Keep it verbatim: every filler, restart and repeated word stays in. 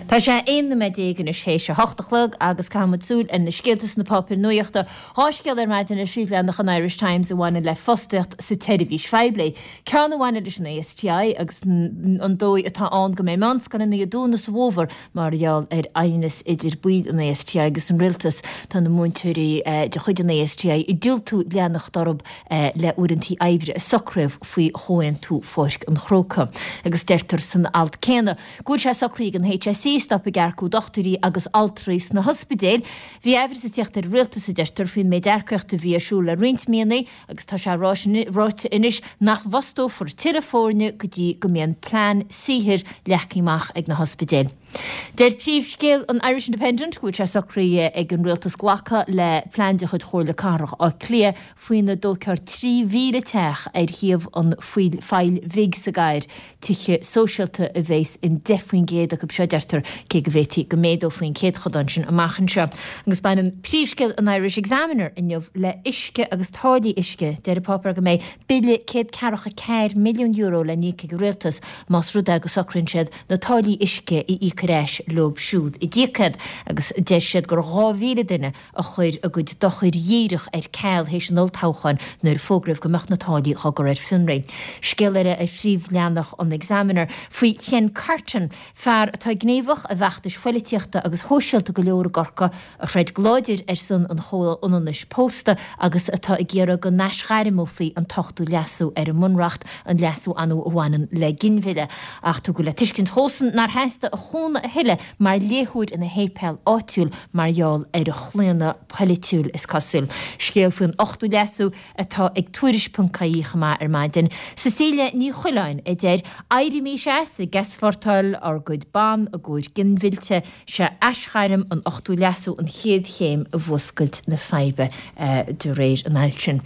Tá sé aon na méidegan is sé se hochtalog agus cámadsúil in na scéaltas na papir nuochta háisceal ar maidin ar Sríochlanach an Irish Times a bhhaine le fostecht sa televis feibli. Ceann na bhhaine leis na A S T I agus an dói atá an go mé mans gan na dúna sa bhóver marall ar aonas idir buid an A S T I agus an riltas tá na múntúirí de chuid an A S T I i dúiltú leannach darab le uintí aibre a socrah faoi hóin tú fóisc an chróca agus deirtar san alt céna. Gúil sé socrí an H S C stop i garcú dochtarí agus altruis na hospidéil. Bhí eibhre sa tíocht ar riltas sa deirtar fin mé deirceachta bhí asúla rinsmianaí agus tá sé ráite inis nach bhostó for tirafórne go dtí go mbíonn plán síthir leachimach ag na hospidéil. Der príomh scéal an Irish Independent gúil sé socrí ag an riltas ghlacha le plán de chud chóir le carach á clia faoin na dócear trí mhíle teach ar thiamh an fáil vig sa gair tuiche sóisialta a bhéis in defuin géad a go seo deirtar cé go bhhétí go méadó faoin céad chodan sin amachchan seo. Agus bain an príomh scéal an Irish Examiner inniuh le isce agus tádaí isce deir papar go méid bille céad cearacha ceir milliún euro le ní go riltas más ruda agus socrann siad na tádaí isce i icaréis lob siúd i ddícad agus de siad gur gháhíle duine a chuir a gud dochuir dhíirech ar ceil hééis an oltáchan nuair fógrah go meach na tádaí chagur ar finraí. Scéalire a phríomh leannach an Examiner faoi chean cartan fear atá gnéomhach a bheachtas foilitiachta agus hóisialta go leor gorca a chreid gláidir ar san an chóil ionis pósta agus atá i ggéara go neischairmó faoi an tochtú leasú ar an munracht an leasú anú bhhainan le ginmhile. Ach tú go le tuiscint hósan nar heasta a chóna a hiile mar léthúid ina hépel áitiúil marall ar a chléanna politiúil is cosúil. Scéal faoin ochtú leasú atá ag tuairis puncaí chama ar maidin. Cecilia ní chuileáin i déir airí mí sé sa gasfortáil ar gúid ban a gúid ginmhilte se eischairm an ochtú leasú an chéad chéim a bhoscailt na feibe uh, de réir an ailsin.